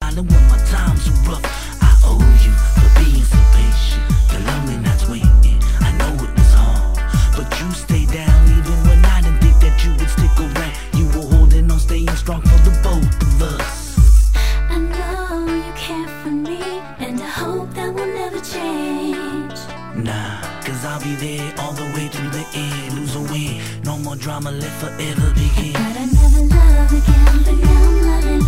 smiling when my times are rough. I owe you for being so patient. The lonely nights waiting, I know it was hard, but you stayed down even when I didn't think that you would stick around. You were holding on, staying strong for the both of us. I know you care for me, and I hope that will never change. Nah, cause I'll be there all the way through the end. Lose or win, no more drama, let forever begin. But I never love again, but now I'm loving